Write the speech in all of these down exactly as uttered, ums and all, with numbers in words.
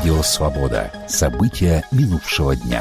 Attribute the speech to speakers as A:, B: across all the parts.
A: Радио «Свобода». События минувшего дня.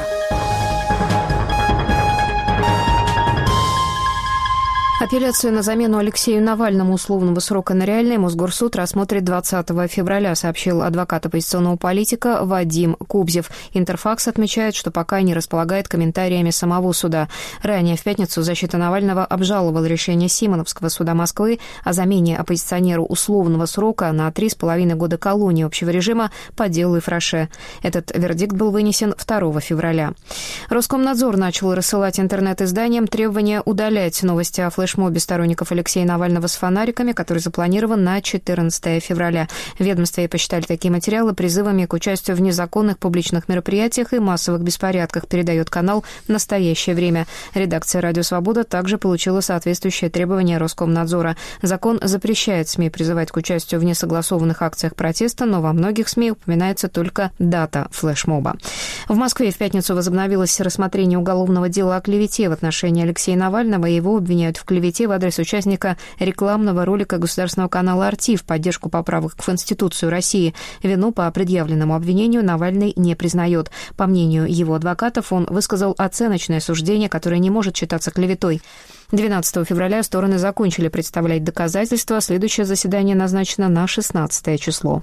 B: Апелляцию на замену Алексею Навальному условного срока на реальный Мосгорсуд рассмотрит двадцатого февраля, сообщил адвокат оппозиционного политика Вадим Кубзев. Интерфакс отмечает, что пока не располагает комментариями самого суда. Ранее в пятницу защита Навального обжаловала решение Симоновского суда Москвы о замене оппозиционеру условного срока на три с половиной года колонии общего режима по делу Ифраше. Этот вердикт был вынесен второго февраля. Роскомнадзор начал рассылать интернет-изданиям требования удалять новости о флешмобе флешмобе сторонников Алексея Навального с фонариками, который запланирован на четырнадцатого февраля. В ведомстве посчитали такие материалы призывами к участию в незаконных публичных мероприятиях и массовых беспорядках, передает канал «Настоящее время». Редакция «Радио Свобода» также получила соответствующее требование Роскомнадзора. Закон запрещает СМИ призывать к участию в несогласованных акциях протеста, но во многих СМИ упоминается только дата флешмоба. В Москве в пятницу возобновилось рассмотрение уголовного дела о клевете в отношении Алексея Навального. Его обвиняют в клевете в адрес участника рекламного ролика государственного канала «Арти» в поддержку поправок в Конституцию России. Вину по предъявленному обвинению Навальный не признает. По мнению его адвокатов, он высказал оценочное суждение, которое не может считаться клеветой. двенадцатого февраля стороны закончили представлять доказательства. Следующее заседание назначено на шестнадцатое число.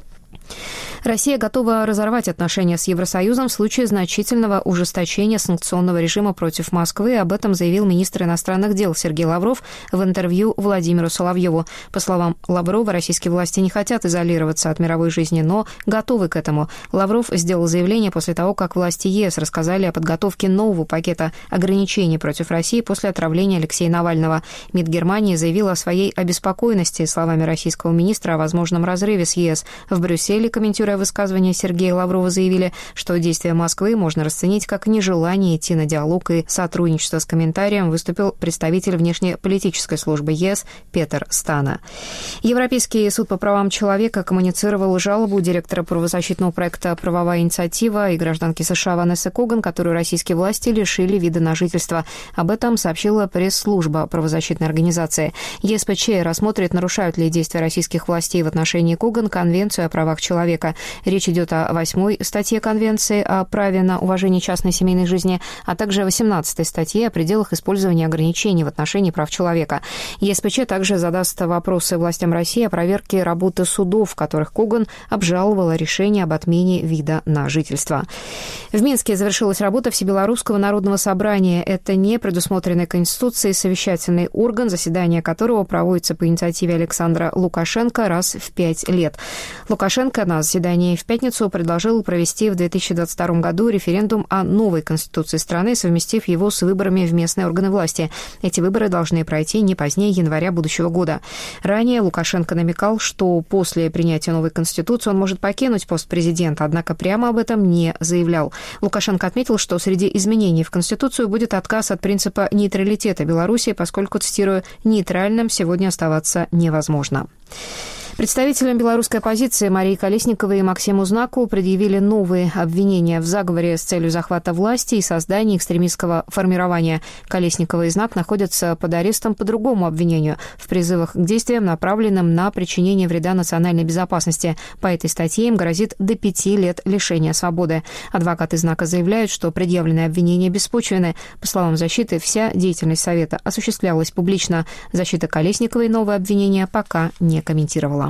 B: Россия готова разорвать отношения с Евросоюзом в случае значительного ужесточения санкционного режима против Москвы. Об этом заявил министр иностранных дел Сергей Лавров в интервью Владимиру Соловьеву. По словам Лаврова, российские власти не хотят изолироваться от мировой жизни, но готовы к этому. Лавров сделал заявление после того, как власти ЕС рассказали о подготовке нового пакета ограничений против России после отравления Алексея Навального. МИД Германии заявил о своей обеспокоенности словами российского министра о возможном разрыве с ЕС. В Брюсселе, комментируя высказывание Сергея Лаврова, заявили, что действия Москвы можно расценить как нежелание идти на диалог и сотрудничество. С комментарием выступил представитель внешнеполитической службы ЕС Петер Стана. Европейский суд по правам человека коммуницировал жалобу директора правозащитного проекта «Правовая инициатива» и гражданки США Ванессы Коган, которую российские власти лишили вида на жительство. Об этом сообщила пресс-служба правозащитной организации. ЕСПЧ рассмотрит, нарушают ли действия российских властей в отношении Коган Конвенцию о правах человека. Речь идет о восьмой статье Конвенции о праве на уважение частной семейной жизни, а также восемнадцатой статье о пределах использования ограничений в отношении прав человека. ЕСПЧ также задаст вопросы властям России о проверке работы судов, в которых Коган обжаловала решение об отмене вида на жительство. В Минске завершилась работа Всебелорусского народного собрания. Это не предусмотренный Конституцией совещательный орган, заседание которого проводится по инициативе Александра Лукашенко раз в пять лет. Лукашенко на заседании в пятницу предложил провести в две тысячи двадцать втором году референдум о новой Конституции страны, совместив его с выборами в местные органы власти. Эти выборы должны пройти не позднее января будущего года. Ранее Лукашенко намекал, что после принятия новой Конституции он может покинуть пост президента, однако прямо об этом не заявлял. Лукашенко отметил, что среди изменений в Конституцию будет отказ от принципа нейтралитета Беларуси, поскольку, цитирую, «нейтральным сегодня оставаться невозможно». Представителям белорусской оппозиции Марии Колесниковой и Максиму Знаку предъявили новые обвинения в заговоре с целью захвата власти и создания экстремистского формирования. Колесникова и Знак находятся под арестом по другому обвинению – в призывах к действиям, направленным на причинение вреда национальной безопасности. По этой статье им грозит до пяти лет лишения свободы. Адвокаты Знака заявляют, что предъявленные обвинения беспочвенны. По словам защиты, вся деятельность Совета осуществлялась публично. Защита Колесниковой новые обвинения пока не комментировала.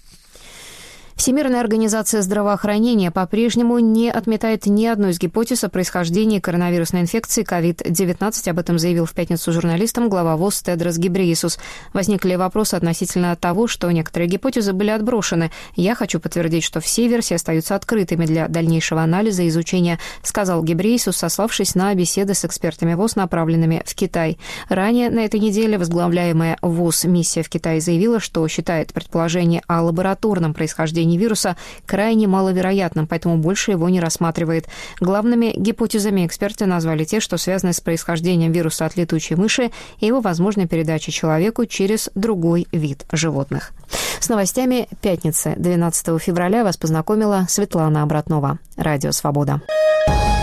B: Всемирная организация здравоохранения по-прежнему не отметает ни одной из гипотез о происхождении коронавирусной инфекции ковид девятнадцать. Об этом заявил в пятницу журналистам глава ВОЗ Тедрос Гебрейесус. Возникли вопросы относительно того, что некоторые гипотезы были отброшены. «Я хочу подтвердить, что все версии остаются открытыми для дальнейшего анализа и изучения», сказал Гебрейесус, сославшись на беседы с экспертами ВОЗ, направленными в Китай. Ранее на этой неделе возглавляемая ВОЗ миссия в Китае заявила, что считает предположение о лабораторном происхождении вируса крайне маловероятным, поэтому больше его не рассматривает. Главными гипотезами эксперты назвали те, что связаны с происхождением вируса от летучей мыши и его возможной передачей человеку через другой вид животных. С новостями пятницы, двенадцатого февраля, вас познакомила Светлана Обратнова. Радио «Свобода».